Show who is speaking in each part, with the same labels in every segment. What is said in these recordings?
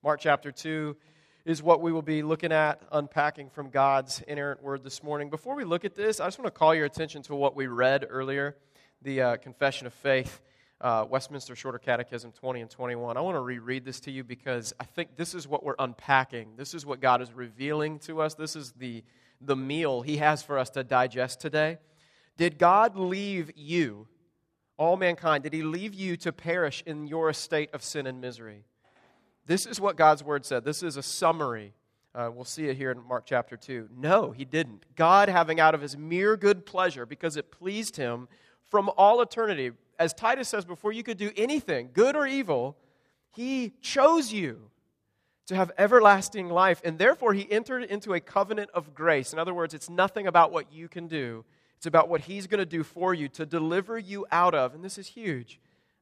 Speaker 1: Mark chapter 2 is what we will be looking at, unpacking from God's inerrant word this morning. Before we look at this, I just want to call your attention to what we read earlier, the Confession of Faith, Westminster Shorter Catechism 20 and 21. I want to reread this to you because I think this is what we're unpacking. This is what God is revealing to us. This is the meal He has for us to digest today. Did God leave you, all mankind, did He leave you to perish in your estate of sin and misery? This is what God's Word said. This is a summary. We'll see it here in Mark chapter 2. No, He didn't. God, having out of His mere good pleasure, because it pleased Him from all eternity, as Titus says, before you could do anything, good or evil, He chose you to have everlasting life, and therefore He entered into a covenant of grace. In other words, it's nothing about what you can do. It's about what He's going to do for you to deliver you out of, and this is huge,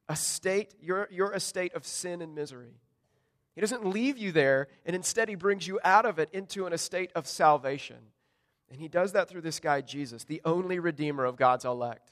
Speaker 1: your estate of sin and misery. He doesn't leave you there, and instead He brings you out of it into an estate of salvation. And He does that through this guy, Jesus, the only Redeemer of God's elect.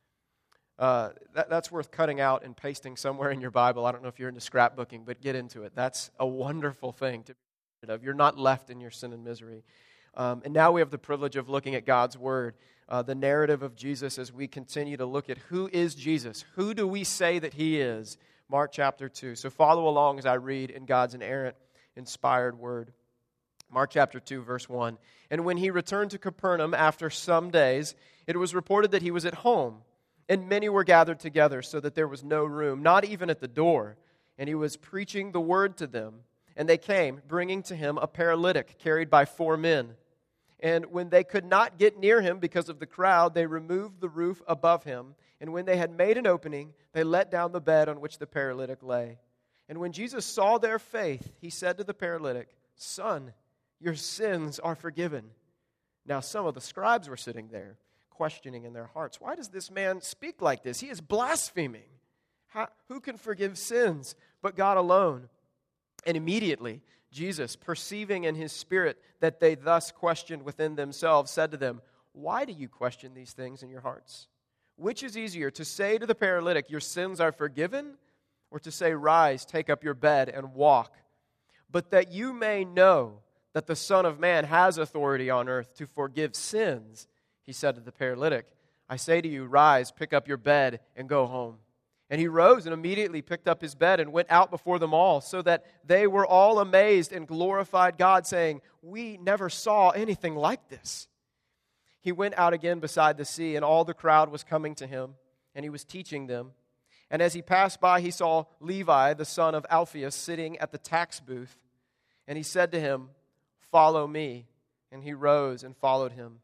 Speaker 1: That's worth cutting out and pasting somewhere in your Bible. I don't know if you're into scrapbooking, but get into it. That's a wonderful thing to be rid of. You're not left in your sin and misery. And now we have the privilege of looking at God's Word, the narrative of Jesus as we continue to look at who is Jesus. Who do we say that He is? Mark chapter 2. So follow along as I read in God's inerrant, inspired Word. Mark chapter 2, verse 1. And when He returned to Capernaum after some days, it was reported that He was at home. And many were gathered together so that there was no room, not even at the door. And He was preaching the word to them. And they came, bringing to Him a paralytic carried by 4 men. And when they could not get near Him because of the crowd, they removed the roof above Him. And when they had made an opening, they let down the bed on which the paralytic lay. And when Jesus saw their faith, He said to the paralytic, "Son, your sins are forgiven." Now some of the scribes were sitting there, questioning in their hearts, "Why does this man speak like this? He is blaspheming. Who can forgive sins but God alone?" And immediately Jesus, perceiving in His spirit that they thus questioned within themselves, said to them, "Why do you question these things in your hearts? Which is easier, to say to the paralytic, 'Your sins are forgiven,' or to say, 'Rise, take up your bed and walk'? But that you may know that the Son of Man has authority on earth to forgive sins," He said to the paralytic, "I say to you, rise, pick up your bed, and go home." And he rose and immediately picked up his bed and went out before them all, so that they were all amazed and glorified God, saying, "We never saw anything like this." He went out again beside the sea, and all the crowd was coming to Him, and He was teaching them. And as He passed by, He saw Levi, the son of Alphaeus, sitting at the tax booth. And He said to him, "Follow me." And he rose and followed Him.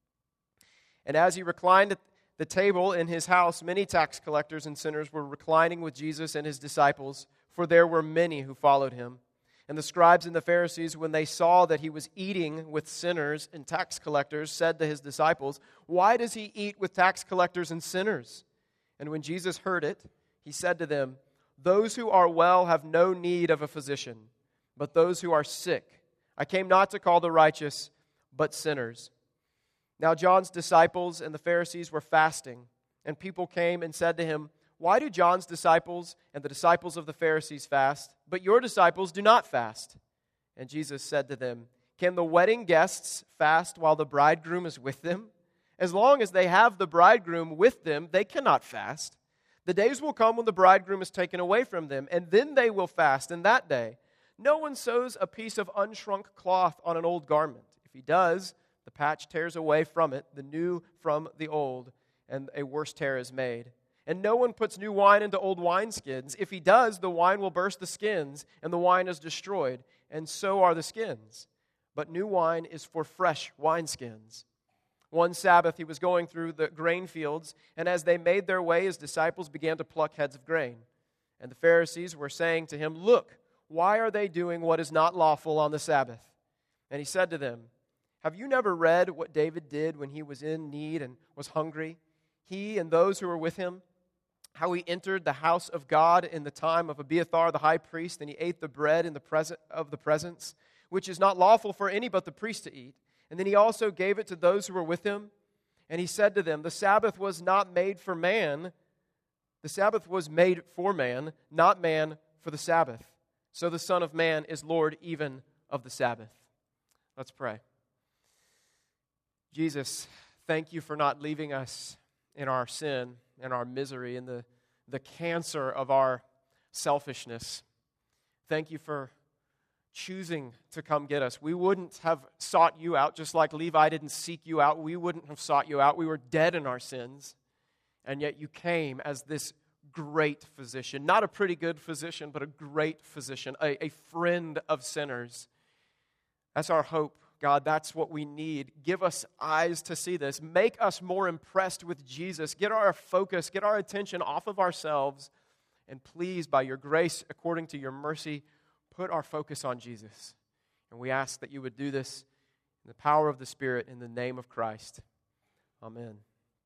Speaker 1: And as He reclined at the table in His house, many tax collectors and sinners were reclining with Jesus and His disciples, for there were many who followed Him. And the scribes and the Pharisees, when they saw that He was eating with sinners and tax collectors, said to His disciples, "Why does He eat with tax collectors and sinners?" And when Jesus heard it, He said to them, "Those who are well have no need of a physician, but those who are sick. I came not to call the righteous, but sinners." Now John's disciples and the Pharisees were fasting, and people came and said to Him, "Why do John's disciples and the disciples of the Pharisees fast, but your disciples do not fast?" And Jesus said to them, "Can the wedding guests fast while the bridegroom is with them? As long as they have the bridegroom with them, they cannot fast. The days will come when the bridegroom is taken away from them, and then they will fast in that day. No one sews a piece of unshrunk cloth on an old garment. If he does, the patch tears away from it, the new from the old, and a worse tear is made. And no one puts new wine into old wineskins. If he does, the wine will burst the skins, and the wine is destroyed, and so are the skins. But new wine is for fresh wineskins." One Sabbath He was going through the grain fields, and as they made their way, His disciples began to pluck heads of grain. And the Pharisees were saying to Him, "Look, why are they doing what is not lawful on the Sabbath?" And He said to them, "Have you never read what David did when he was in need and was hungry, he and those who were with him? How he entered the house of God in the time of Abiathar the high priest, and he ate the bread in the presence, which is not lawful for any but the priest to eat. And then he also gave it to those who were with him. And He said to them, the Sabbath was not made for man. The Sabbath was made for man, not man for the Sabbath. so the Son of Man is Lord even of the Sabbath. Let's pray. Jesus, thank you for not leaving us in our sin and our misery and the cancer of our selfishness. Thank you for choosing to come get us. We wouldn't have sought you out, just like Levi didn't seek you out. We wouldn't have sought you out. We were dead in our sins, and yet you came as this great physician, not a pretty good physician, but a great physician, a friend of sinners. That's our hope, God. That's what we need. Give us eyes to see this. Make us more impressed with Jesus. Get our focus, get our attention off of ourselves, and please, by your grace, according to your mercy, put our focus on Jesus. And we ask that you would do this in the power of the Spirit, in the name of Christ. Amen.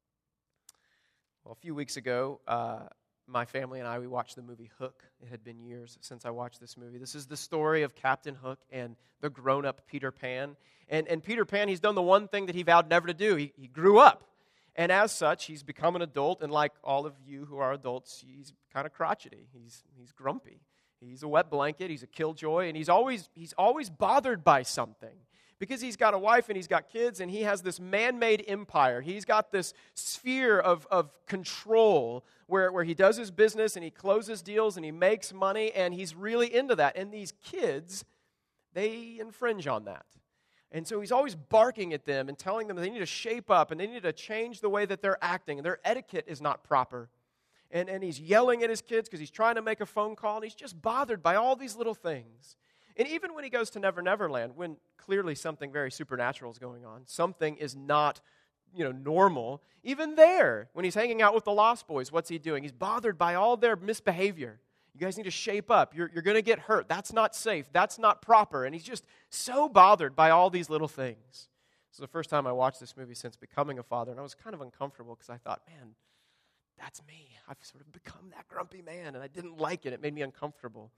Speaker 1: Well, a few weeks ago, my family and I, we watched the movie Hook. It had been years since I watched this movie. This is the story of Captain Hook and the grown-up Peter Pan. And Peter Pan, he's done the one thing that he vowed never to do. He grew up. And as such, he's become an adult. And like all of you who are adults, he's kind of crotchety. He's grumpy. He's a wet blanket. He's a killjoy. And he's always bothered by something. Because he's got a wife and he's got kids and he has this man-made empire. He's got this sphere of control where he does his business and he closes deals and he makes money and he's really into that. And these kids, they infringe on that. And so he's always barking at them and telling them they need to shape up and they need to change the way that they're acting. And their etiquette is not proper. And he's yelling at his kids because he's trying to make a phone call and he's just bothered by all these little things. And even when he goes to Never Never Land, when clearly something very supernatural is going on, something is not, normal, even there, when he's hanging out with the Lost Boys, what's he doing? He's bothered by all their misbehavior. You guys need to shape up. You're going to get hurt. That's not safe. That's not proper. And he's just so bothered by all these little things. This is the first time I watched this movie since becoming a father, and I was kind of uncomfortable because I thought, man, that's me. I've sort of become that grumpy man, and I didn't like it. It made me uncomfortable.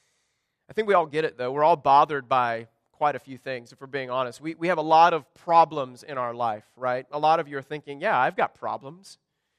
Speaker 1: I think we all get it, though. We're all bothered by quite a few things, if we're being honest. We have a lot of problems in our life, right? A lot of you are thinking, yeah, I've got problems.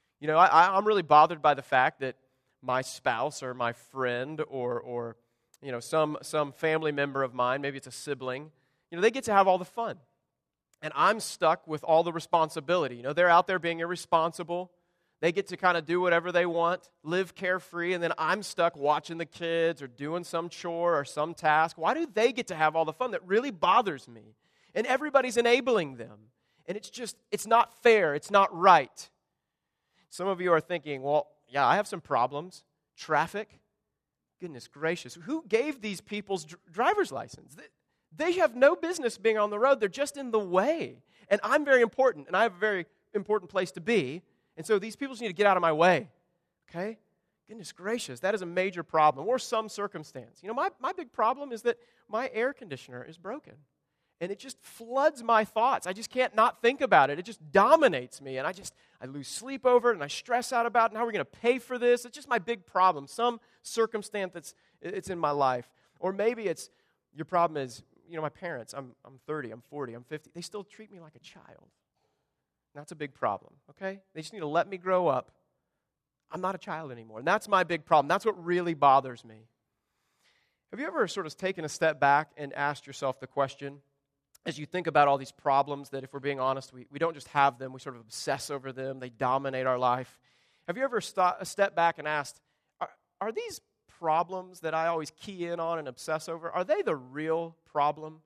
Speaker 1: I'm really bothered by the fact that my spouse or my friend or some family member of mine, maybe it's a sibling, they get to have all the fun. And I'm stuck with all the responsibility. They're out there being irresponsible. They get to kind of do whatever they want, live carefree, and then I'm stuck watching the kids or doing some chore or some task. Why do they get to have all the fun? That really bothers me. And everybody's enabling them. And it's not fair. It's not right. Some of you are thinking, well, yeah, I have some problems. Traffic? Goodness gracious. Who gave these people's driver's license? They have no business being on the road. They're just in the way. And I'm very important, and I have a very important place to be. And so these people just need to get out of my way, okay? Goodness gracious, that is a major problem, or some circumstance. My big problem is that my air conditioner is broken, and it just floods my thoughts. I just can't not think about it. It just dominates me, and I lose sleep over it, and I stress out about it, and how are we going to pay for this? It's just my big problem, some circumstance it's in my life. Or maybe your problem is, my parents, I'm 30, I'm 40, I'm 50, they still treat me like a child. That's a big problem, okay? They just need to let me grow up. I'm not a child anymore. And that's my big problem. That's what really bothers me. Have you ever sort of taken a step back and asked yourself the question, as you think about all these problems that, if we're being honest, we don't just have them, we sort of obsess over them, they dominate our life. Have you ever stepped back and asked, are these problems that I always key in on and obsess over, are they the real problem?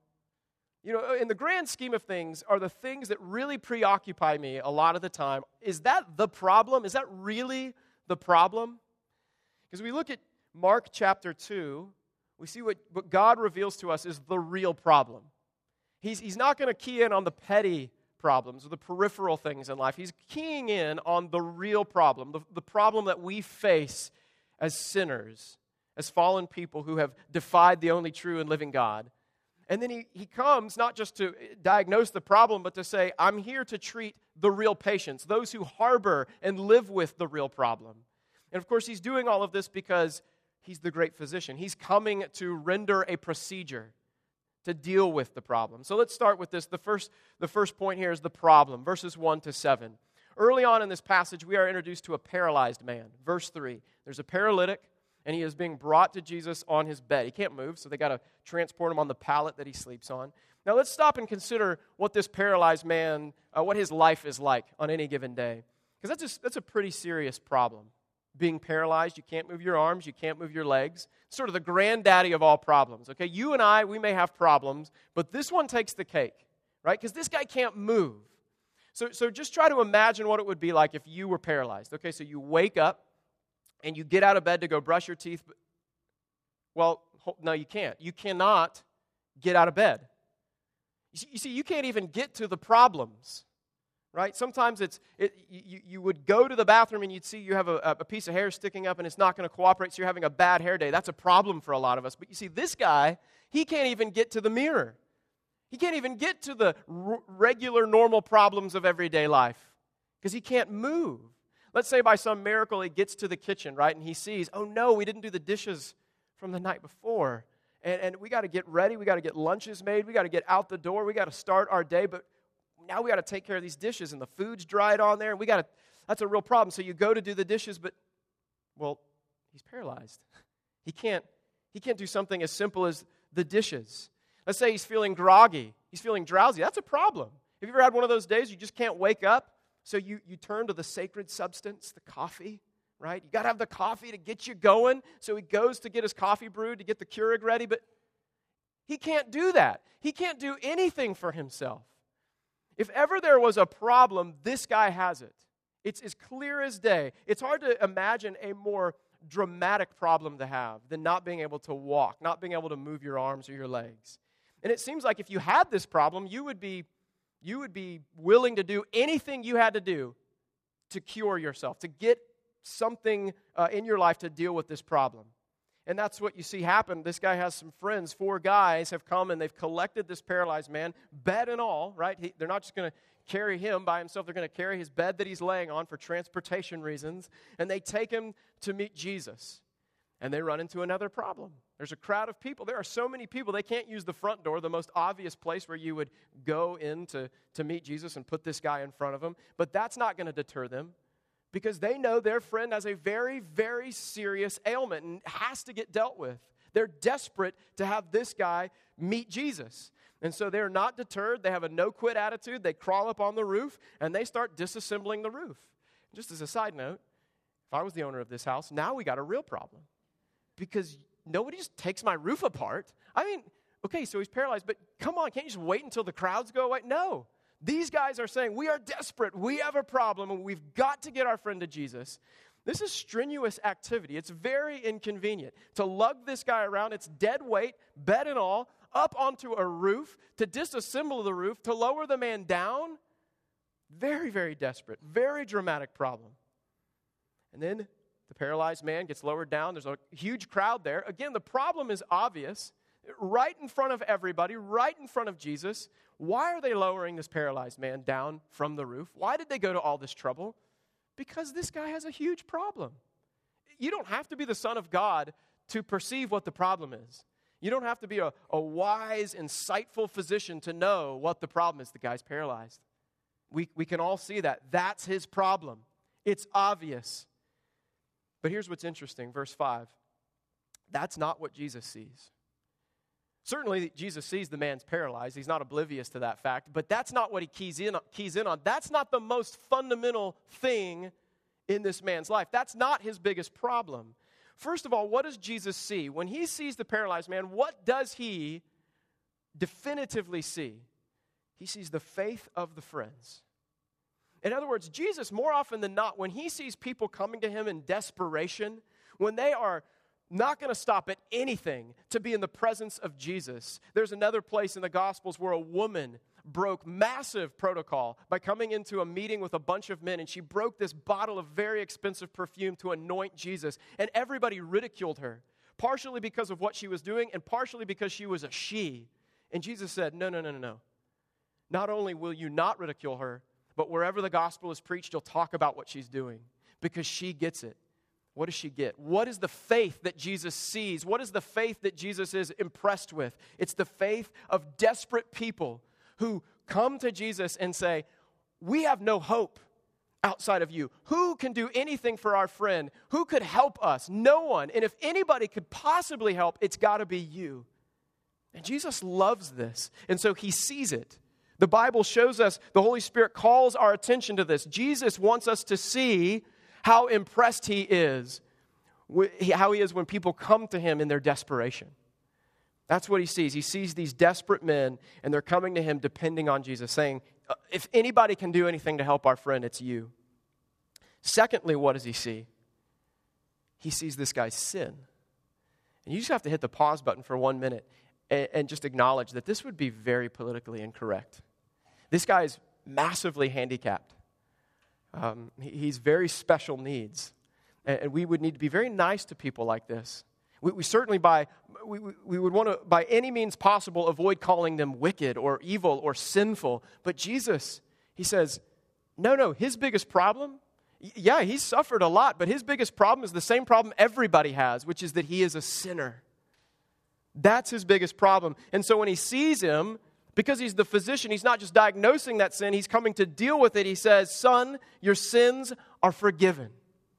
Speaker 1: In the grand scheme of things, are the things that really preoccupy me a lot of the time, is that the problem? Is that really the problem? Because we look at Mark chapter 2, we see what God reveals to us is the real problem. He's not going to key in on the petty problems or the peripheral things in life. He's keying in on the real problem, the problem that we face as sinners, as fallen people who have defied the only true and living God. And then he comes not just to diagnose the problem, but to say, I'm here to treat the real patients, those who harbor and live with the real problem. And of course, he's doing all of this because he's the great physician. He's coming to render a procedure to deal with the problem. So let's start with this. The first point here is the problem, verses 1 to 7. Early on in this passage, we are introduced to a paralyzed man. Verse 3, there's a paralytic, and he is being brought to Jesus on his bed. He can't move, so they got to transport him on the pallet that he sleeps on. Now let's stop and consider what this paralyzed man, what his life is like on any given day. Because that's a pretty serious problem. Being paralyzed, you can't move your arms, you can't move your legs. Sort of the granddaddy of all problems, okay? You and I, we may have problems, but this one takes the cake, right? Because this guy can't move. So just try to imagine what it would be like if you were paralyzed. Okay, so you wake up and you get out of bed to go brush your teeth. Well, no, you can't. You cannot get out of bed. You see, you can't even get to the problems, right? Sometimes you would go to the bathroom and you'd see you have a piece of hair sticking up and it's not going to cooperate, so you're having a bad hair day. That's a problem for a lot of us. But you see, this guy, he can't even get to the mirror. He can't even get to the regular, normal problems of everyday life because he can't move. Let's say by some miracle he gets to the kitchen, right, and he sees, oh no, we didn't do the dishes from the night before. And we got to get ready. We got to get lunches made. We got to get out the door. We got to start our day. But now we got to take care of these dishes, and the food's dried on there. And that's a real problem. So you go to do the dishes, but, well, he's paralyzed. He can't do something as simple as the dishes. Let's say he's feeling groggy. He's feeling drowsy. That's a problem. Have you ever had one of those days you just can't wake up? So you turn to the sacred substance, the coffee, right? You got to have the coffee to get you going. So he goes to get his coffee brewed to get the Keurig ready, but he can't do that. He can't do anything for himself. If ever there was a problem, this guy has it. It's as clear as day. It's hard to imagine a more dramatic problem to have than not being able to walk, not being able to move your arms or your legs. And it seems like if you had this problem, you would be willing to do anything you had to do to cure yourself, to get something in your life to deal with this problem. And that's what you see happen. This guy has some friends. 4 guys have come and they've collected this paralyzed man, bed and all, right? They're not just going to carry him by himself. They're going to carry his bed that he's laying on for transportation reasons. And they take him to meet Jesus. And they run into another problem. There's a crowd of people. There are so many people, they can't use the front door, the most obvious place where you would go in to meet Jesus and put this guy in front of him. But that's not going to deter them because they know their friend has a very, very serious ailment and has to get dealt with. They're desperate to have this guy meet Jesus. And so they're not deterred. They have a no-quit attitude. They crawl up on the roof and they start disassembling the roof. Just as a side note, if I was the owner of this house, now we got a real problem. Because nobody just takes my roof apart. I mean, okay, so he's paralyzed, but come on, can't you just wait until the crowds go away? No. These guys are saying, we are desperate, we have a problem, and we've got to get our friend to Jesus. This is strenuous activity. It's very inconvenient. To lug this guy around, it's dead weight, bed and all, up onto a roof, to disassemble the roof, to lower the man down. Very, very desperate, very dramatic problem. And then the paralyzed man gets lowered down. There's a huge crowd there. Again, the problem is obvious. Right in front of everybody, right in front of Jesus. Why are they lowering this paralyzed man down from the roof? Why did they go to all this trouble? Because this guy has a huge problem. You don't have to be the Son of God to perceive what the problem is. You don't have to be a wise, insightful physician to know what the problem is. The guy's paralyzed. We can all see that. That's his problem. It's obvious. But here's what's interesting, verse 5. That's not what Jesus sees. Certainly, Jesus sees the man's paralyzed. He's not oblivious to that fact. But that's not what he keys in on. That's not the most fundamental thing in this man's life. That's not his biggest problem. First of all, what does Jesus see? When he sees the paralyzed man, what does he definitively see? He sees the faith of the friends. In other words, Jesus, more often than not, when he sees people coming to him in desperation, when they are not going to stop at anything to be in the presence of Jesus. There's another place in the Gospels where a woman broke massive protocol by coming into a meeting with a bunch of men, and she broke this bottle of very expensive perfume to anoint Jesus, and everybody ridiculed her, partially because of what she was doing and partially because she was a she. And Jesus said, no. Not only will you not ridicule her, but wherever the gospel is preached, you'll talk about what she's doing because she gets it. What does she get? What is the faith that Jesus sees? What is the faith that Jesus is impressed with? It's the faith of desperate people who come to Jesus and say, we have no hope. outside of you? Who can do anything for our friend? Who could help us? No one. And if anybody could possibly help, it's got to be you. And Jesus loves this, and so he sees it. The Bible shows us, the Holy Spirit calls our attention to this. Jesus wants us to see how impressed he is, how he is when people come to him in their desperation. That's what he sees. He sees these desperate men, and they're coming to him depending on Jesus, saying, if anybody can do anything to help our friend, it's you. Secondly, what does he see? He sees this guy's sin. And you just have to hit the pause button for 1 minute and just acknowledge that this would be very politically incorrect. This guy is massively handicapped. He's very special needs. And we would need to be very nice to people like this. We certainly, we would want to, by any means possible, avoid calling them wicked or evil or sinful. But Jesus, he says, no, his biggest problem, yeah, he's suffered a lot, but his biggest problem is the same problem everybody has, which is that he is a sinner. That's his biggest problem. And so when he sees him, because he's the physician, he's not just diagnosing that sin, he's coming to deal with it. He says, son, your sins are forgiven.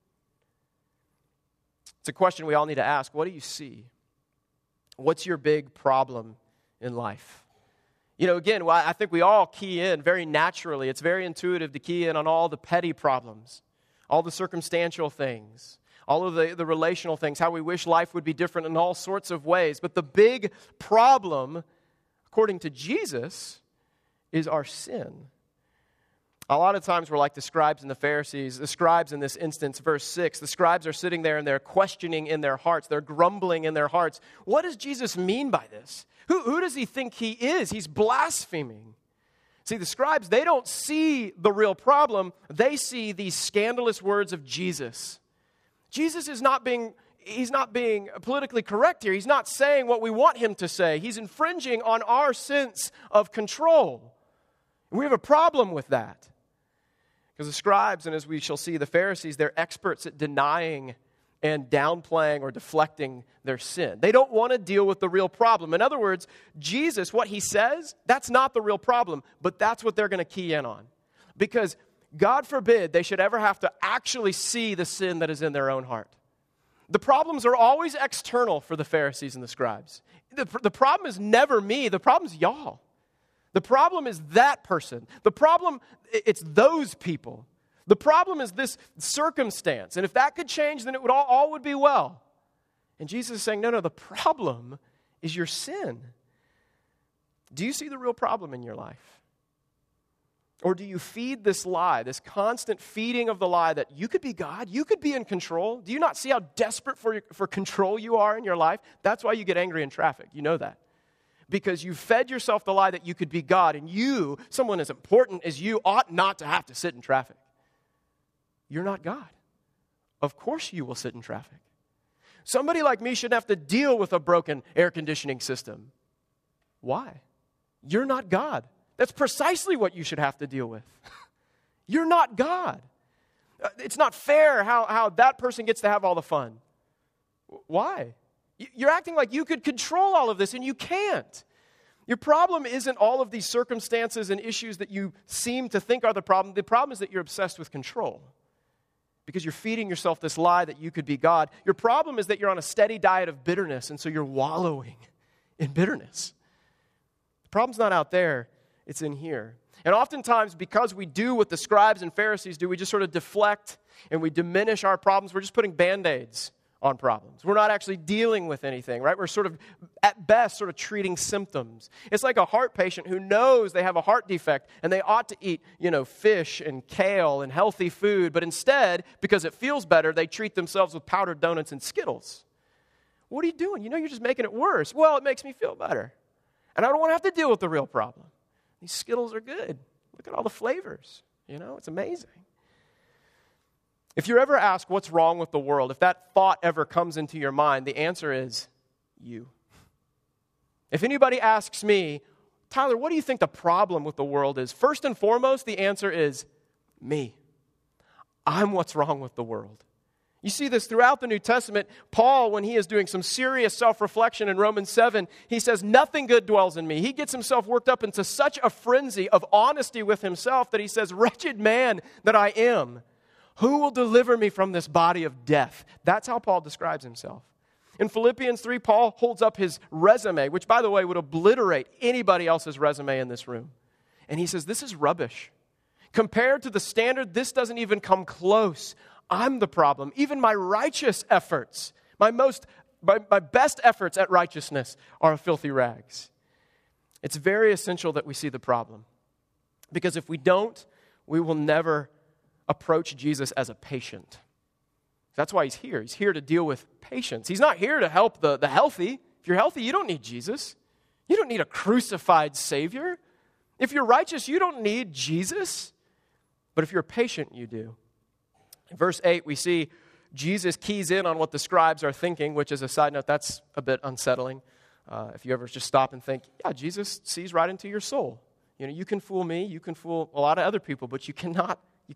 Speaker 1: It's a question we all need to ask. What do you see? What's your big problem in life? You know, again, I think we all key in very naturally. It's very intuitive to key in on all the petty problems, all the circumstantial things, all of the relational things, how we wish life would be different in all sorts of ways. But the big problem, according to Jesus, is our sin. A lot of times we're like the scribes and the Pharisees. The scribes in this instance, verse 6, the scribes are sitting there and they're questioning in their hearts. They're grumbling in their hearts. What does Jesus mean by this? Who does he think he is? He's blaspheming. See, the scribes, they don't see the real problem. They see these scandalous words of Jesus. Jesus is he's not being politically correct here. He's not saying what we want him to say. He's infringing on our sense of control. And we have a problem with that. Because the scribes, and as we shall see, the Pharisees, they're experts at denying and downplaying or deflecting their sin. They don't want to deal with the real problem. In other words, Jesus, what he says, that's not the real problem, but that's what they're going to key in on. Because God forbid they should ever have to actually see the sin that is in their own heart. The problems are always external for the Pharisees and the scribes. The problem is never me. The problem is y'all. The problem is that person. The problem, it's those people. The problem is this circumstance. And if that could change, then it would all would be well. And Jesus is saying, no, the problem is your sin. Do you see the real problem in your life? Or do you feed this lie, this constant feeding of the lie that you could be God, you could be in control? Do you not see how desperate for control you are in your life? That's why you get angry in traffic. You know that. Because you fed yourself the lie that you could be God, and you, someone as important as you, ought not to have to sit in traffic. You're not God. Of course you will sit in traffic. Somebody like me shouldn't have to deal with a broken air conditioning system. Why? You're not God. That's precisely what you should have to deal with. You're not God. It's not fair how that person gets to have all the fun. Why? You're acting like you could control all of this, and you can't. Your problem isn't all of these circumstances and issues that you seem to think are the problem. The problem is that you're obsessed with control because you're feeding yourself this lie that you could be God. Your problem is that you're on a steady diet of bitterness, and so you're wallowing in bitterness. The problem's not out there. It's in here. And oftentimes, because we do what the scribes and Pharisees do, we just sort of deflect and we diminish our problems. We're just putting Band-Aids on problems. We're not actually dealing with anything, right? We're sort of, at best, sort of treating symptoms. It's like a heart patient who knows they have a heart defect and they ought to eat, fish and kale and healthy food, but instead, because it feels better, they treat themselves with powdered donuts and Skittles. What are you doing? You're just making it worse. Well, it makes me feel better. And I don't want to have to deal with the real problem. These Skittles are good. Look at all the flavors. It's amazing. If you're ever asked what's wrong with the world, if that thought ever comes into your mind, the answer is you. If anybody asks me, Tyler, what do you think the problem with the world is? First and foremost, the answer is me. I'm what's wrong with the world. You see this throughout the New Testament. Paul, when he is doing some serious self-reflection in Romans 7, he says, nothing good dwells in me. He gets himself worked up into such a frenzy of honesty with himself that he says, wretched man that I am, who will deliver me from this body of death? That's how Paul describes himself. In Philippians 3, Paul holds up his resume, which, by the way, would obliterate anybody else's resume in this room. And he says, this is rubbish. Compared to the standard, this doesn't even come close. I'm the problem. Even my righteous efforts, my best efforts at righteousness are filthy rags. It's very essential that we see the problem. Because if we don't, we will never approach Jesus as a patient. That's why he's here. He's here to deal with patients. He's not here to help the healthy. If you're healthy, you don't need Jesus. You don't need a crucified Savior. If you're righteous, you don't need Jesus. But if you're a patient, you do. In verse 8, we see Jesus keys in on what the scribes are thinking, which is a side note, that's a bit unsettling. If you ever just stop and think, yeah, Jesus sees right into your soul. You know, you can fool me, you can fool a lot of other people, but you cannot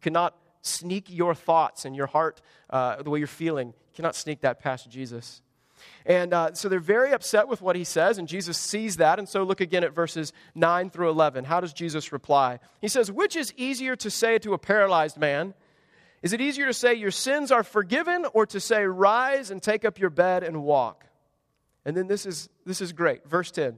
Speaker 1: sneak your thoughts and your heart, the way you're feeling. You cannot sneak that past Jesus. And so they're very upset with what he says, and Jesus sees that. And so look again at verses 9 through 11. How does Jesus reply? He says, which is easier to say to a paralyzed man? Is it easier to say your sins are forgiven, or to say rise and take up your bed and walk? And then this is great. Verse 10.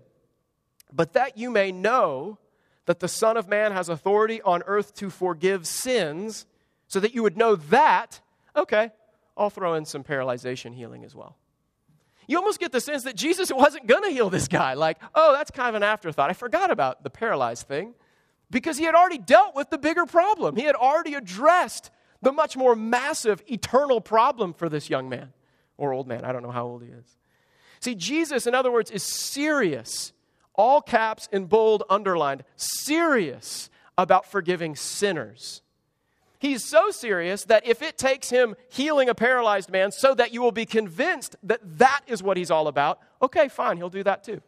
Speaker 1: But that you may know that the Son of Man has authority on earth to forgive sins, so that you would know that, okay, I'll throw in some paralyzation healing as well. You almost get the sense that Jesus wasn't going to heal this guy. Like, oh, that's kind of an afterthought. I forgot about the paralyzed thing. Because he had already dealt with the bigger problem. He had already addressed the much more massive, eternal problem for this young man. Or old man. I don't know how old he is. See, Jesus, in other words, is serious. All caps in bold, underlined. Serious about forgiving sinners. He's so serious that if it takes him healing a paralyzed man so that you will be convinced that that is what he's all about, okay, fine, he'll do that too.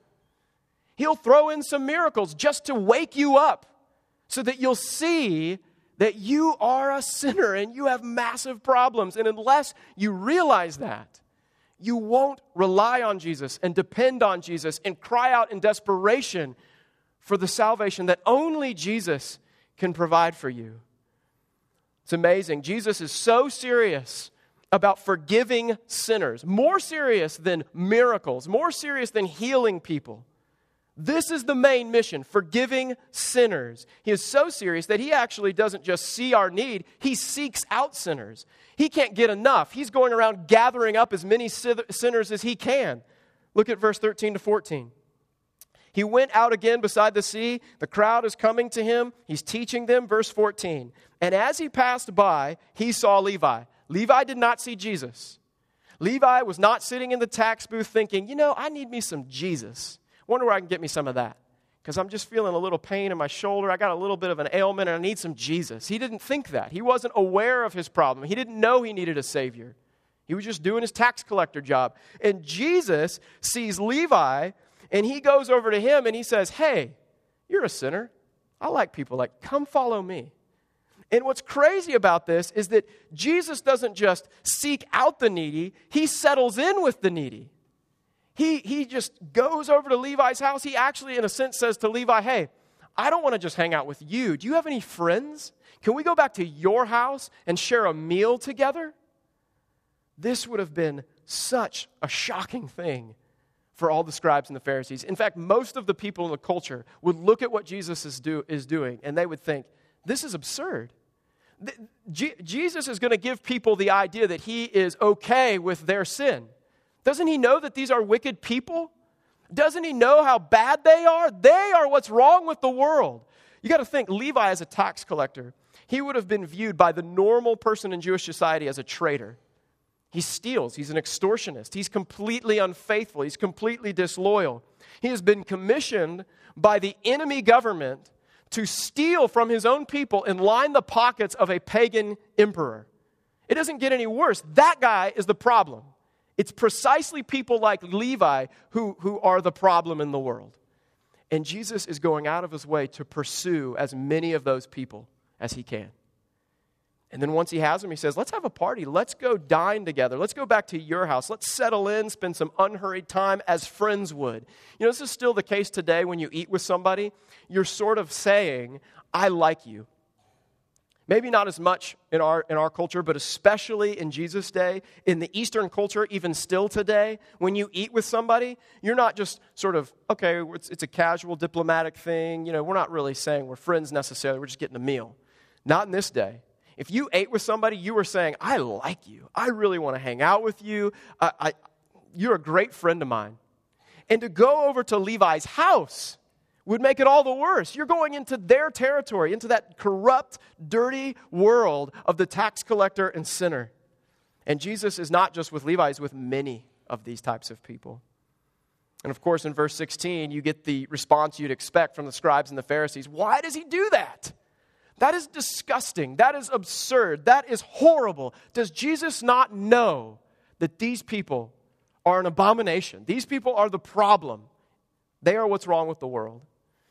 Speaker 1: He'll throw in some miracles just to wake you up so that you'll see that you are a sinner and you have massive problems. And unless you realize that, you won't rely on Jesus and depend on Jesus and cry out in desperation for the salvation that only Jesus can provide for you. It's amazing. Jesus is so serious about forgiving sinners, more serious than miracles, more serious than healing people. This is the main mission, forgiving sinners. He is so serious that he actually doesn't just see our need, he seeks out sinners. He can't get enough. He's going around gathering up as many sinners as he can. Look at verse 13 to 14. He went out again beside the sea. The crowd is coming to him. He's teaching them. Verse 14. And as he passed by, he saw Levi. Levi did not see Jesus. Levi was not sitting in the tax booth thinking, I need me some Jesus. Wonder where I can get me some of that. Because I'm just feeling a little pain in my shoulder. I got a little bit of an ailment and I need some Jesus. He didn't think that. He wasn't aware of his problem. He didn't know he needed a Savior. He was just doing his tax collector job. And Jesus sees Levi and he goes over to him and he says, hey, you're a sinner. I like people like, come follow me. And what's crazy about this is that Jesus doesn't just seek out the needy, he settles in with the needy. He just goes over to Levi's house. He actually, in a sense, says to Levi, hey, I don't want to just hang out with you. Do you have any friends? Can we go back to your house and share a meal together? This would have been such a shocking thing for all the scribes and the Pharisees. In fact, most of the people in the culture would look at what Jesus is doing, and they would think, this is absurd. Jesus is going to give people the idea that he is okay with their sin. Doesn't he know that these are wicked people? Doesn't he know how bad they are? They are what's wrong with the world. You got to think, Levi as a tax collector, he would have been viewed by the normal person in Jewish society as a traitor. He steals. He's an extortionist. He's completely unfaithful. He's completely disloyal. He has been commissioned by the enemy government to steal from his own people and line the pockets of a pagan emperor. It doesn't get any worse. That guy is the problem. It's precisely people like Levi who are the problem in the world. And Jesus is going out of his way to pursue as many of those people as he can. And then once he has them, he says, let's have a party. Let's go dine together. Let's go back to your house. Let's settle in, spend some unhurried time as friends would. You know, this is still the case today when you eat with somebody. You're sort of saying, I like you. Maybe not as much in our culture, but especially in Jesus' day, in the Eastern culture, even still today, when you eat with somebody, you're not just sort of, okay, it's a casual diplomatic thing. You know, we're not really saying we're friends necessarily. We're just getting a meal. Not in this day. If you ate with somebody, you were saying, I like you. I really want to hang out with you. You're a great friend of mine. And to go over to Levi's house would make it all the worse. You're going into their territory, into that corrupt, dirty world of the tax collector and sinner. And Jesus is not just with Levi, he's with many of these types of people. And of course, in verse 16, you get the response you'd expect from the scribes and the Pharisees. Why does he do that? That is disgusting. That is absurd. That is horrible. Does Jesus not know that these people are an abomination? These people are the problem. They are what's wrong with the world.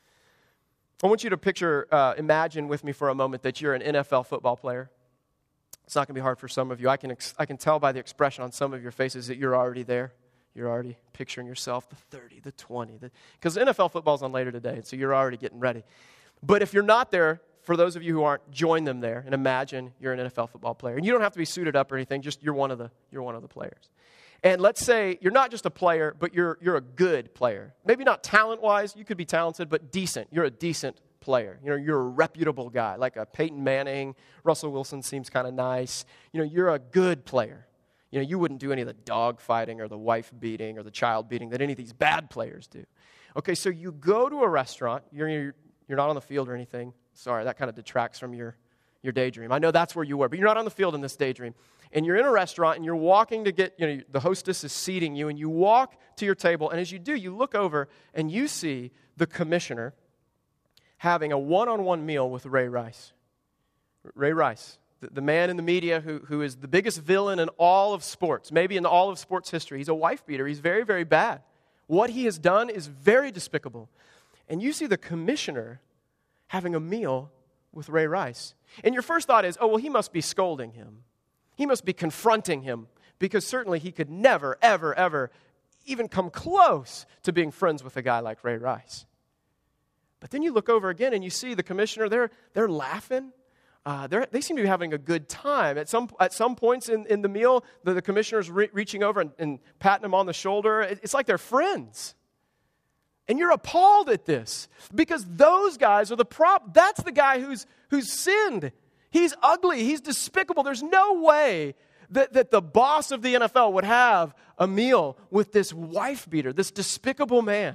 Speaker 1: I want you to imagine with me for a moment that you're an NFL football player. It's not going to be hard for some of you. I can tell by the expression on some of your faces that you're already there. You're already picturing yourself, the 30, the 20. Because NFL football's on later today, so you're already getting ready. But if you're not there, for those of you who aren't, join them there and imagine you're an NFL football player. And you don't have to be suited up or anything, just you're one of the players. And let's say you're not just a player, but you're a good player. Maybe not talent-wise, you could be talented, but decent. You're a decent player. You know, you're a reputable guy, like a Peyton Manning. Russell Wilson seems kind of nice. You know, you're a good player. You know, you wouldn't do any of the dog fighting or the wife beating or the child beating that any of these bad players do. Okay, so you go to a restaurant. You're not on the field or anything. Sorry, that kind of detracts from your daydream. I know that's where you were, but you're not on the field in this daydream. And you're in a restaurant, and you're walking to get, the hostess is seating you, and you walk to your table, and as you do, you look over, and you see the commissioner having a one-on-one meal with Ray Rice. Ray Rice, the man in the media who is the biggest villain in all of sports, maybe in all of sports history. He's a wife beater. He's very, very bad. What he has done is very despicable. And you see the commissioner having a meal with Ray Rice. And your first thought is, oh, well, he must be scolding him. He must be confronting him, because certainly he could never, ever, ever even come close to being friends with a guy like Ray Rice. But then you look over again and you see the commissioner, they're laughing. They seem to be having a good time. At some points in the meal, the commissioner's reaching over and patting him on the shoulder. It's like they're friends. And you're appalled at this, because those guys are the problem. That's the guy who's sinned. He's ugly. He's despicable. There's no way that the boss of the NFL would have a meal with this wife beater, this despicable man.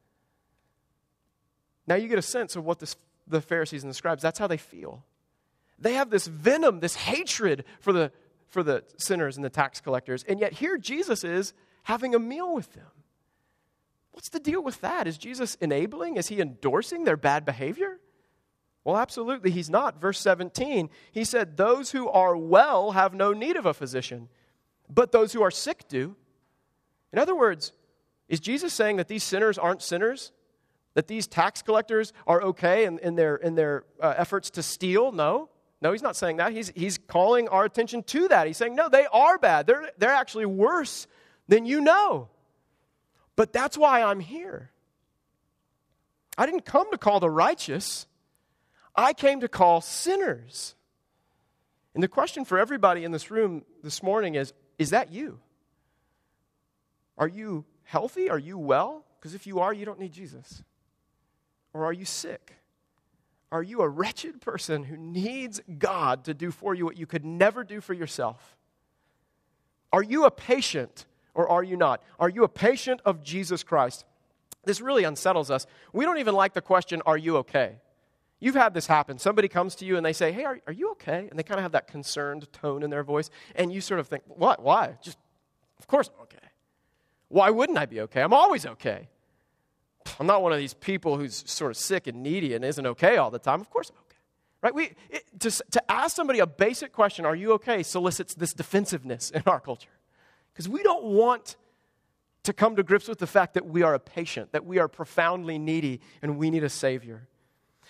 Speaker 1: Now you get a sense of what the Pharisees and the scribes, that's how they feel. They have this venom, this hatred for the sinners and the tax collectors. And yet here Jesus is having a meal with them. What's the deal with that? Is Jesus enabling? Is he endorsing their bad behavior? Well, absolutely he's not. Verse 17, he said, those who are well have no need of a physician, but those who are sick do. In other words, is Jesus saying that these sinners aren't sinners? That these tax collectors are okay in their efforts to steal? No, he's not saying that. He's calling our attention to that. He's saying, no, they are bad. They're actually worse than you know. But that's why I'm here. I didn't come to call the righteous. I came to call sinners. And the question for everybody in this room this morning is that you? Are you healthy? Are you well? Because if you are, you don't need Jesus. Or are you sick? Are you a wretched person who needs God to do for you what you could never do for yourself? Are you a patient? Or are you not? Are you a patient of Jesus Christ? This really unsettles us. We don't even like the question, are you okay? You've had this happen. Somebody comes to you and they say, hey, are you okay? And they kind of have that concerned tone in their voice. And you sort of think, what? Why? Just, of course I'm okay. Why wouldn't I be okay? I'm always okay. I'm not one of these people who's sort of sick and needy and isn't okay all the time. Of course I'm okay. Right? To ask somebody a basic question, are you okay, solicits this defensiveness in our culture. Because we don't want to come to grips with the fact that we are a patient, that we are profoundly needy, and we need a Savior.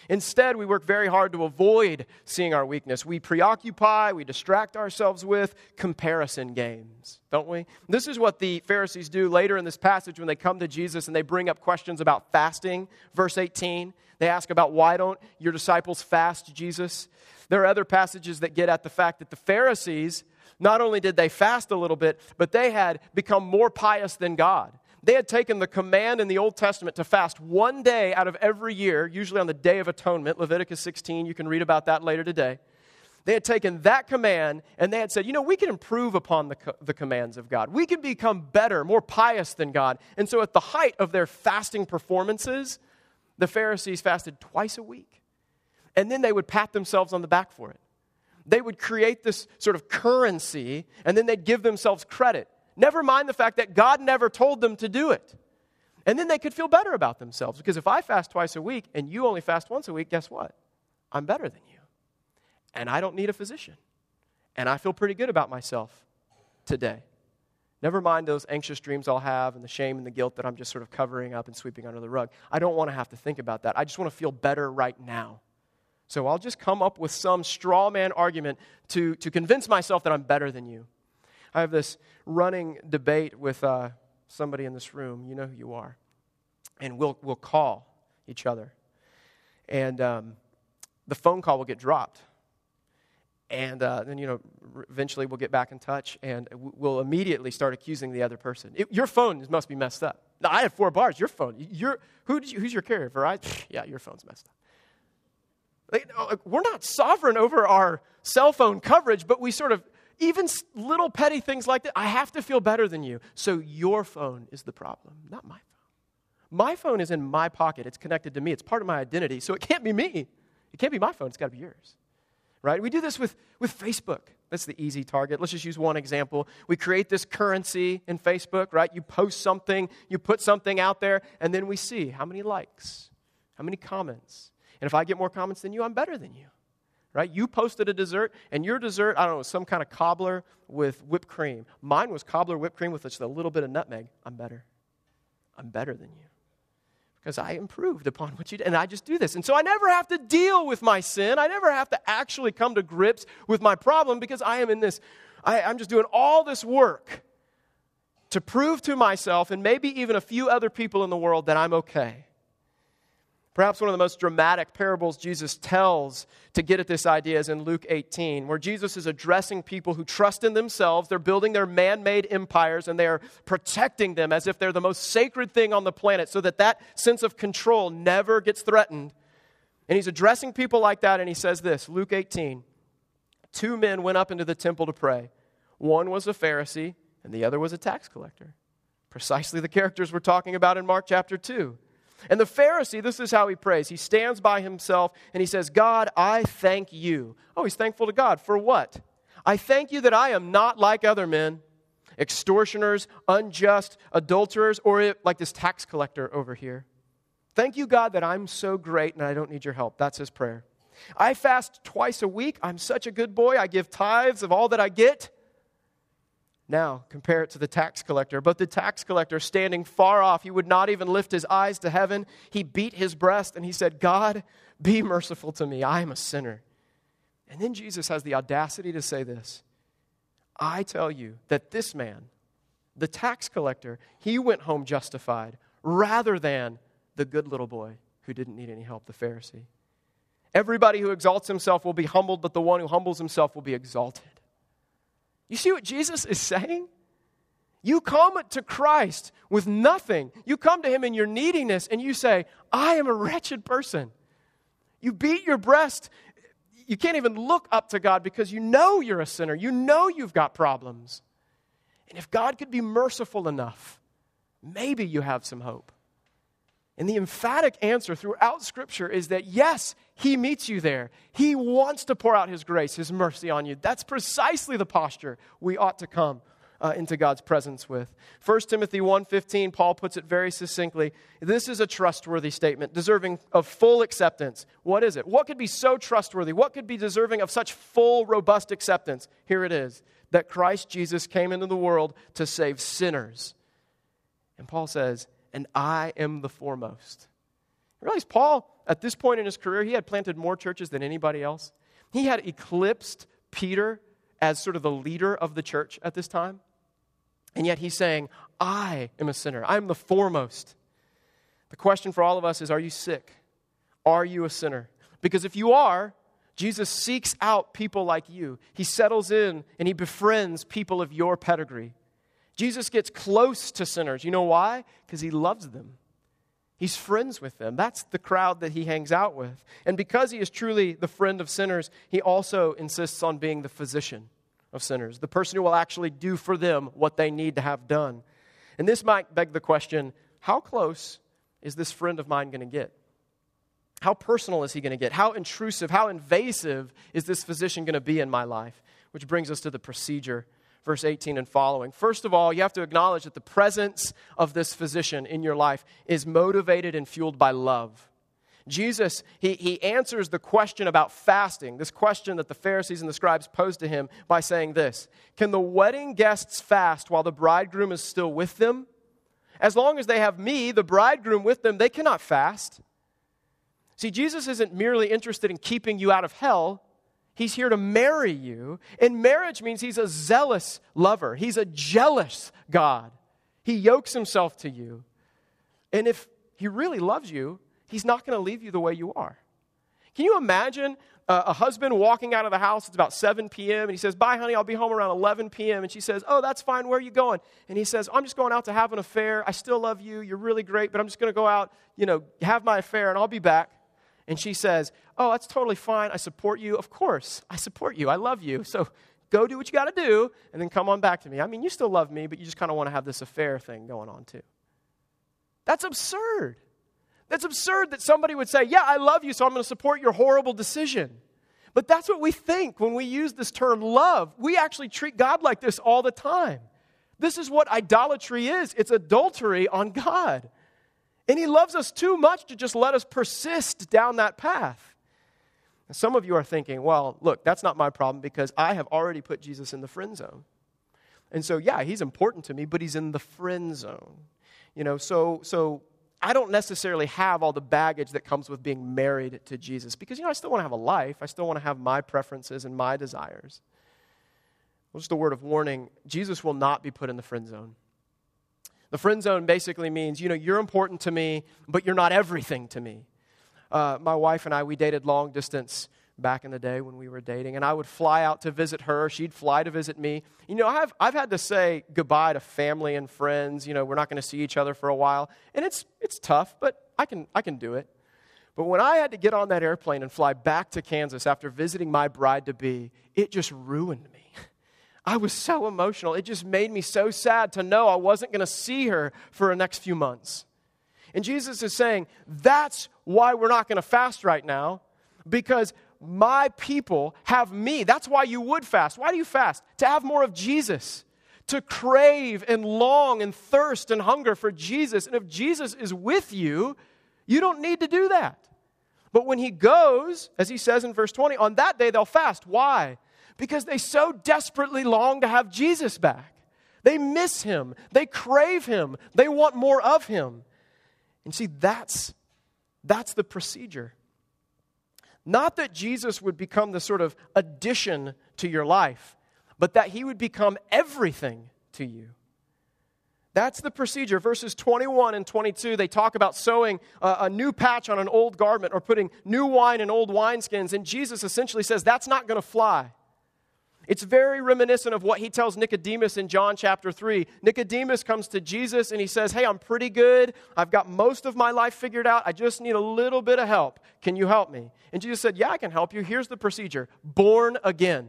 Speaker 1: Instead, we work very hard to avoid seeing our weakness. We preoccupy, we distract ourselves with comparison games, don't we? This is what the Pharisees do later in this passage when they come to Jesus and they bring up questions about fasting. Verse 18, they ask about, why don't your disciples fast, Jesus? There are other passages that get at the fact that the Pharisees, not only did they fast a little bit, but they had become more pious than God. They had taken the command in the Old Testament to fast one day out of every year, usually on the Day of Atonement, Leviticus 16. You can read about that later today. They had taken that command and they had said, we can improve upon the commands of God. We can become better, more pious than God. And so at the height of their fasting performances, the Pharisees fasted twice a week. And then they would pat themselves on the back for it. They would create this sort of currency and then they'd give themselves credit. Never mind the fact that God never told them to do it. And then they could feel better about themselves. Because if I fast twice a week and you only fast once a week, guess what? I'm better than you. And I don't need a physician. And I feel pretty good about myself today. Never mind those anxious dreams I'll have and the shame and the guilt that I'm just sort of covering up and sweeping under the rug. I don't want to have to think about that. I just want to feel better right now. So I'll just come up with some straw man argument to convince myself that I'm better than you. I have this running debate with somebody in this room. You know who you are. And we'll call each other. And the phone call will get dropped. And then, eventually we'll get back in touch. And we'll immediately start accusing the other person. Your phone must be messed up. No, I have 4 bars. Your phone. Who's your carrier? Verizon? Yeah, your phone's messed up. We're not sovereign over our cell phone coverage, but we sort of, even little petty things like that, I have to feel better than you. So your phone is the problem, not my phone. My phone is in my pocket. It's connected to me. It's part of my identity. So it can't be me. It can't be my phone. It's got to be yours. Right? We do this with Facebook. That's the easy target. Let's just use one example. We create this currency in Facebook, right? You post something, you put something out there, and then we see how many likes, how many comments. And if I get more comments than you, I'm better than you. Right? You posted a dessert, and your dessert, I don't know, some kind of cobbler with whipped cream. Mine was cobbler whipped cream with just a little bit of nutmeg. I'm better. I'm better than you. Because I improved upon what you did, and I just do this. And so I never have to deal with my sin. I never have to actually come to grips with my problem because I am in this, I'm just doing all this work to prove to myself and maybe even a few other people in the world that I'm okay. Perhaps one of the most dramatic parables Jesus tells to get at this idea is in Luke 18, where Jesus is addressing people who trust in themselves. They're building their man-made empires, and they are protecting them as if they're the most sacred thing on the planet so that sense of control never gets threatened. And he's addressing people like that, and he says this, Luke 18, 2 men went up into the temple to pray. One was a Pharisee, and the other was a tax collector. Precisely the characters we're talking about in Mark chapter 2. And the Pharisee, this is how he prays. He stands by himself and he says, God, I thank you. Oh, he's thankful to God. For what? I thank you that I am not like other men, extortioners, unjust, adulterers, or like this tax collector over here. Thank you, God, that I'm so great and I don't need your help. That's his prayer. I fast twice a week. I'm such a good boy. I give tithes of all that I get. Now, compare it to the tax collector. But the tax collector, standing far off, he would not even lift his eyes to heaven. He beat his breast and he said, God, be merciful to me. I am a sinner. And then Jesus has the audacity to say this. I tell you that this man, the tax collector, he went home justified rather than the good little boy who didn't need any help, the Pharisee. Everybody who exalts himself will be humbled, but the one who humbles himself will be exalted. You see what Jesus is saying? You come to Christ with nothing. You come to him in your neediness and you say, I am a wretched person. You beat your breast. You can't even look up to God because you know you're a sinner. You know you've got problems. And if God could be merciful enough, maybe you have some hope. And the emphatic answer throughout Scripture is that, yes, he meets you there. He wants to pour out his grace, his mercy on you. That's precisely the posture we ought to come into God's presence with. 1 Timothy 1:15, Paul puts it very succinctly. This is a trustworthy statement, deserving of full acceptance. What is it? What could be so trustworthy? What could be deserving of such full, robust acceptance? Here it is, that Christ Jesus came into the world to save sinners. And Paul says, and I am the foremost. Realize Paul, at this point in his career, he had planted more churches than anybody else. He had eclipsed Peter as sort of the leader of the church at this time. And yet he's saying, I am a sinner. I'm the foremost. The question for all of us is, are you sick? Are you a sinner? Because if you are, Jesus seeks out people like you. He settles in and he befriends people of your pedigree. Jesus gets close to sinners. You know why? Because he loves them. He's friends with them. That's the crowd that he hangs out with. And because he is truly the friend of sinners, he also insists on being the physician of sinners, the person who will actually do for them what they need to have done. And this might beg the question, how close is this friend of mine going to get? How personal is he going to get? How intrusive, how invasive is this physician going to be in my life? Which brings us to the procedure, verse 18 and following. First of all, you have to acknowledge that the presence of this physician in your life is motivated and fueled by love. Jesus, he answers the question about fasting, this question that the Pharisees and the scribes posed to him by saying this: can the wedding guests fast while the bridegroom is still with them? As long as they have me, the bridegroom, with them, they cannot fast. See, Jesus isn't merely interested in keeping you out of hell. He's here to marry you. And marriage means he's a zealous lover. He's a jealous God. He yokes himself to you. And if he really loves you, he's not going to leave you the way you are. Can you imagine a husband walking out of the house? It's about 7 p.m. and he says, bye, honey, I'll be home around 11 p.m. And she says, oh, that's fine. Where are you going? And he says, I'm just going out to have an affair. I still love you. You're really great, but I'm just going to go out, have my affair and I'll be back. And she says, oh, that's totally fine. I support you. Of course, I support you. I love you. So go do what you got to do and then come on back to me. I mean, you still love me, but you just kind of want to have this affair thing going on too. That's absurd. That's absurd that somebody would say, yeah, I love you, so I'm going to support your horrible decision. But that's what we think when we use this term love. We actually treat God like this all the time. This is what idolatry is. It's adultery on God. And he loves us too much to just let us persist down that path. And some of you are thinking, well, look, that's not my problem because I have already put Jesus in the friend zone. And so, yeah, he's important to me, but he's in the friend zone. So I don't necessarily have all the baggage that comes with being married to Jesus because, I still want to have a life. I still want to have my preferences and my desires. Well, just a word of warning, Jesus will not be put in the friend zone. The friend zone basically means, you're important to me, but you're not everything to me. My wife and I, we dated long distance back in the day when we were dating, and I would fly out to visit her. She'd fly to visit me. I've had to say goodbye to family and friends. We're not going to see each other for a while, and it's tough, but I can do it. But when I had to get on that airplane and fly back to Kansas after visiting my bride-to-be, it just ruined me. I was so emotional. It just made me so sad to know I wasn't going to see her for the next few months. And Jesus is saying, that's why we're not going to fast right now, because my people have me. That's why you would fast. Why do you fast? To have more of Jesus, to crave and long and thirst and hunger for Jesus. And if Jesus is with you, you don't need to do that. But when he goes, as he says in verse 20, on that day they'll fast. Why? Because they so desperately long to have Jesus back. They miss him. They crave him. They want more of him. And see, that's the procedure. Not that Jesus would become the sort of addition to your life, but that he would become everything to you. That's the procedure. Verses 21 and 22, they talk about sewing a new patch on an old garment or putting new wine in old wineskins. And Jesus essentially says that's not going to fly. It's very reminiscent of what he tells Nicodemus in John chapter 3. Nicodemus comes to Jesus and he says, hey, I'm pretty good. I've got most of my life figured out. I just need a little bit of help. Can you help me? And Jesus said, yeah, I can help you. Here's the procedure. Born again.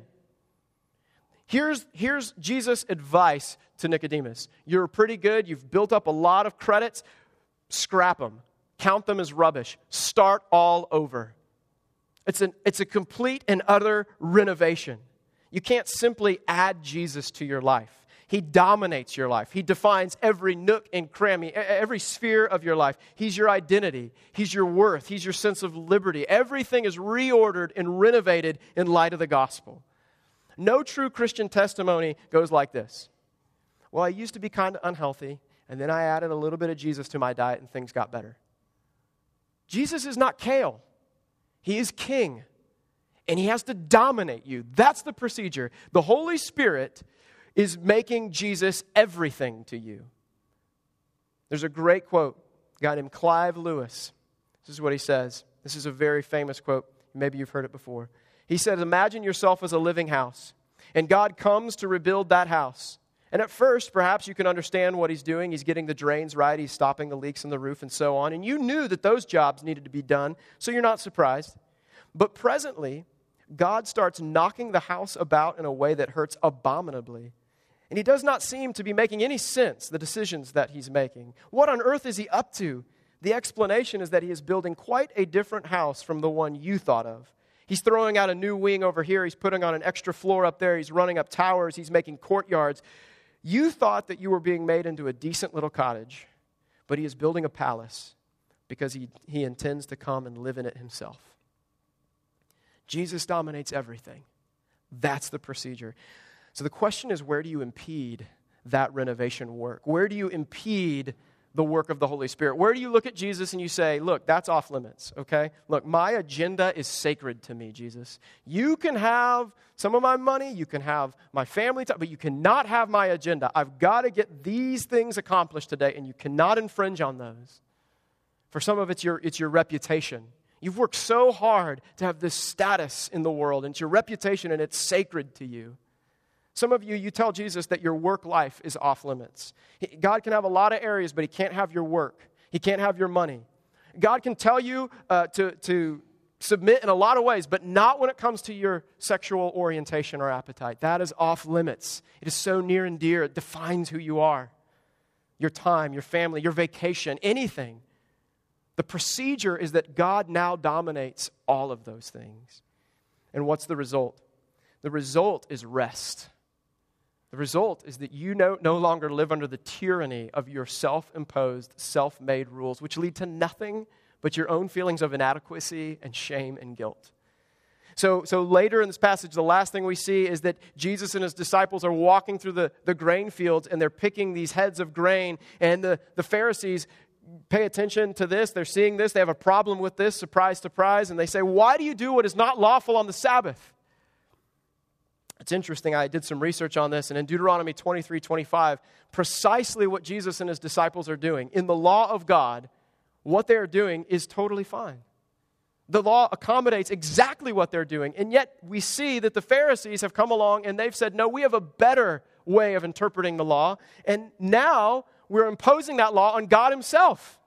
Speaker 1: Here's Jesus' advice to Nicodemus. You're pretty good. You've built up a lot of credits. Scrap them. Count them as rubbish. Start all over. It's a complete and utter renovation. You can't simply add Jesus to your life. He dominates your life. He defines every nook and cranny, every sphere of your life. He's your identity. He's your worth. He's your sense of liberty. Everything is reordered and renovated in light of the gospel. No true Christian testimony goes like this. Well, I used to be kind of unhealthy, and then I added a little bit of Jesus to my diet, and things got better. Jesus is not kale. He is king. And he has to dominate you. That's the procedure. The Holy Spirit is making Jesus everything to you. There's a great quote, a guy named Clive Lewis. This is what he says. This is a very famous quote. Maybe you've heard it before. He said, imagine yourself as a living house, and God comes to rebuild that house. And at first, perhaps you can understand what he's doing. He's getting the drains right. He's stopping the leaks in the roof and so on. And you knew that those jobs needed to be done, so you're not surprised. But presently, God starts knocking the house about in a way that hurts abominably. And he does not seem to be making any sense, the decisions that he's making. What on earth is he up to? The explanation is that he is building quite a different house from the one you thought of. He's throwing out a new wing over here. He's putting on an extra floor up there. He's running up towers. He's making courtyards. You thought that you were being made into a decent little cottage, but he is building a palace because he intends to come and live in it himself. Jesus dominates everything. That's the procedure. So the question is, where do you impede that renovation work? Where do you impede the work of the Holy Spirit? Where do you look at Jesus and you say, look, that's off limits, okay? Look, my agenda is sacred to me, Jesus. You can have some of my money, you can have my family time, but you cannot have my agenda. I've got to get these things accomplished today, and you cannot infringe on those. For some of it's your reputation. You've worked so hard to have this status in the world, and it's your reputation, and it's sacred to you. Some of you tell Jesus that your work life is off limits. God can have a lot of areas, but he can't have your work. He can't have your money. God can tell you to submit in a lot of ways, but not when it comes to your sexual orientation or appetite. That is off limits. It is so near and dear. It defines who you are. Your time, your family, your vacation, anything. The procedure is that God now dominates all of those things. And what's the result? The result is rest. The result is that you no longer live under the tyranny of your self-imposed, self-made rules, which lead to nothing but your own feelings of inadequacy and shame and guilt. So later in this passage, the last thing we see is that Jesus and his disciples are walking through the grain fields, and they're picking these heads of grain, and the Pharisees pay attention to this. They're seeing this. They have a problem with this, surprise, surprise, and they say, why do you do what is not lawful on the Sabbath? It's interesting, I did some research on this, and in Deuteronomy 23:25, precisely what Jesus and his disciples are doing, in the law of God, what they are doing is totally fine. The law accommodates exactly what they're doing, and yet we see that the Pharisees have come along and they've said, no, we have a better way of interpreting the law, and now we're imposing that law on God himself.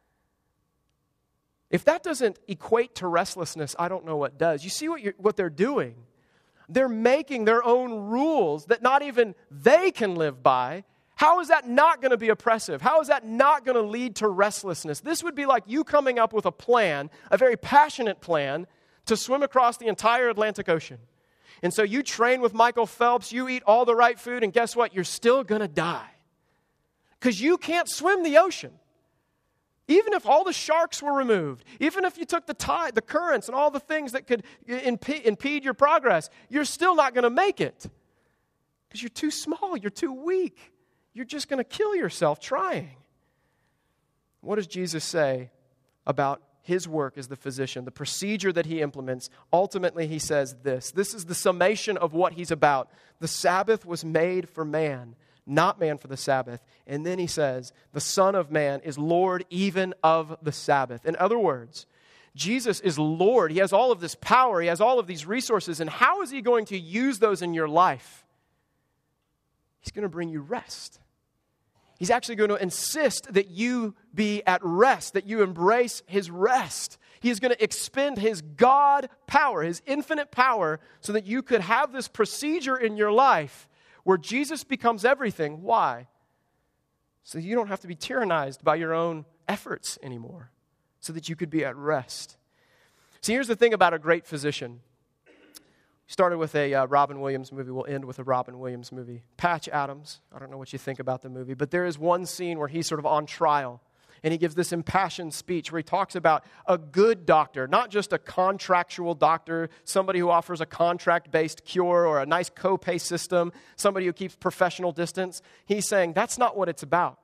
Speaker 1: If that doesn't equate to restlessness, I don't know what does. You see what they're doing? They're making their own rules that not even they can live by. How is that not going to be oppressive? How is that not going to lead to restlessness? This would be like you coming up with a plan, a very passionate plan, to swim across the entire Atlantic Ocean. And so you train with Michael Phelps, you eat all the right food, and guess what? You're still going to die. Because you can't swim the ocean. Even if all the sharks were removed, even if you took the tide, the currents, and all the things that could impede your progress, you're still not going to make it. Because you're too small, you're too weak. You're just going to kill yourself trying. What does Jesus say about his work as the physician, the procedure that he implements? Ultimately, he says this. This is the summation of what he's about. The Sabbath was made for man, not man for the Sabbath. And then he says, the Son of Man is Lord even of the Sabbath. In other words, Jesus is Lord. He has all of this power. He has all of these resources. And how is he going to use those in your life? He's going to bring you rest. He's actually going to insist that you be at rest, that you embrace his rest. He is going to expend his God power, his infinite power, so that you could have this procedure in your life where Jesus becomes everything. Why? So you don't have to be tyrannized by your own efforts anymore, so that you could be at rest. See, here's the thing about a great physician. We started with a Robin Williams movie. We'll end with a Robin Williams movie. Patch Adams. I don't know what you think about the movie, but there is one scene where he's sort of on trial, and he gives this impassioned speech where he talks about a good doctor, not just a contractual doctor, somebody who offers a contract-based cure or a nice co-pay system, somebody who keeps professional distance. He's saying that's not what it's about.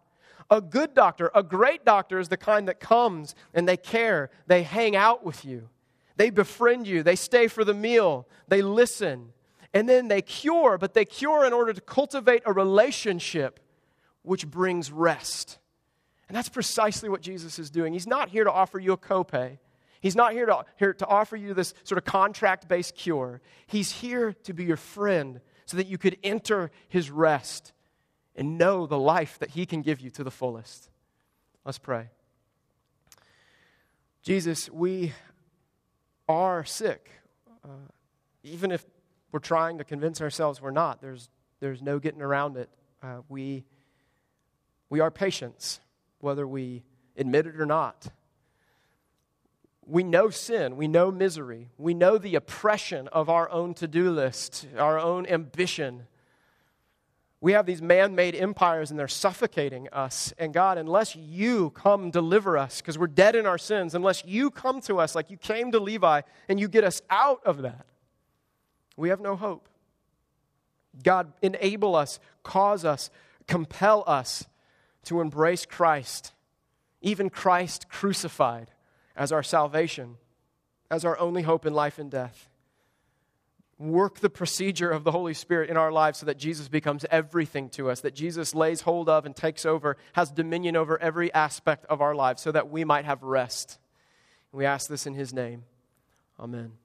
Speaker 1: A good doctor, a great doctor is the kind that comes and they care. They hang out with you. They befriend you. They stay for the meal. They listen. And then they cure, but they cure in order to cultivate a relationship which brings rest. And that's precisely what Jesus is doing. He's not here to offer you a copay. He's not here to offer you this sort of contract-based cure. He's here to be your friend so that you could enter his rest and know the life that he can give you to the fullest. Let's pray. Jesus, we are sick. Even if we're trying to convince ourselves we're not, there's no getting around it. We are patients, whether we admit it or not. We know sin. We know misery. We know the oppression of our own to-do list, our own ambition. We have these man-made empires and they're suffocating us. And God, unless you come deliver us, because we're dead in our sins, unless you come to us like you came to Levi and you get us out of that, we have no hope. God, enable us, cause us, compel us to embrace Christ, even Christ crucified, as our salvation, as our only hope in life and death. Work the procedure of the Holy Spirit in our lives so that Jesus becomes everything to us, that Jesus lays hold of and takes over, has dominion over every aspect of our lives so that we might have rest. We ask this in his name. Amen.